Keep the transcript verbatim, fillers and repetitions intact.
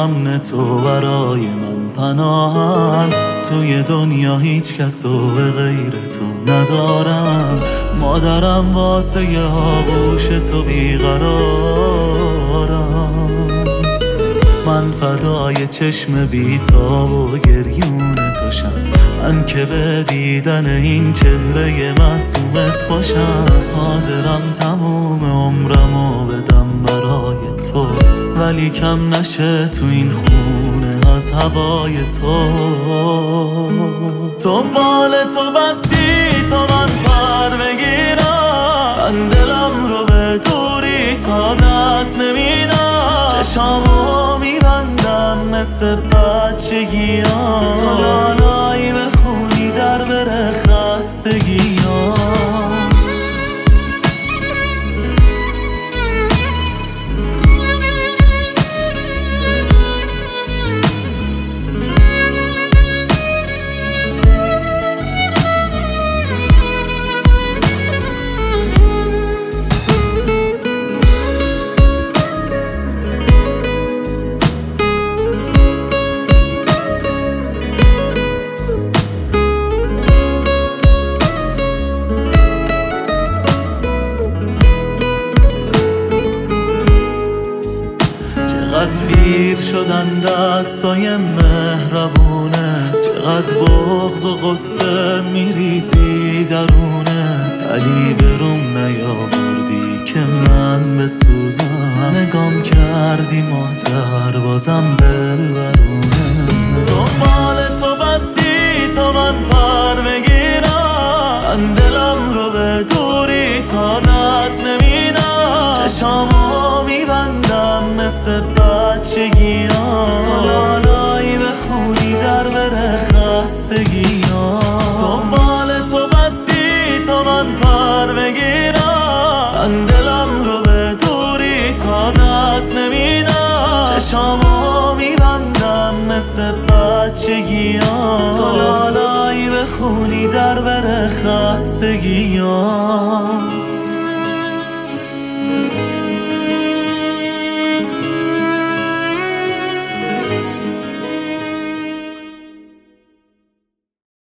امن تو برای من پناهن. توی دنیا هیچ کسو به غیر تو ندارم. مادرم واسه یه آغوش تو بیقرارم. من فدای چشم بیتاب و گریون توشم. من که به دیدن این چهره معصومت خوشم. حاضرم تموم عمرمو بدم برای تو، ولی کم نشه تو این خونه از هوای تو. تو بال تو بستی تا من پر بگیرم. من دلم رو به دوری تا دست نمیدم. چشامو میبندم مثل بچگیام. تو لالایی بخونی در بره خستگیام. چقدر پیر شدن دستای مهربونه. چقدر بغض و غصه میریزی درونت. علی بروم نیاوردی که من بسوزم. نگام کردی مادر بازم دل برونه. تو مال تو بستی تا من پر بگیرم. من دلم رو به دوری تا دست نمیدم. چشامو میبندم مثل بچگیام. تو لالایی بخونی در بره خستگیام. تو بال تو بستی تا من پر بگیرم. من دلم رو به دوری تا دست نمیدم. چشامو میبندم مثل بچگیام. تو لالایی بخونی در بره خستگیام.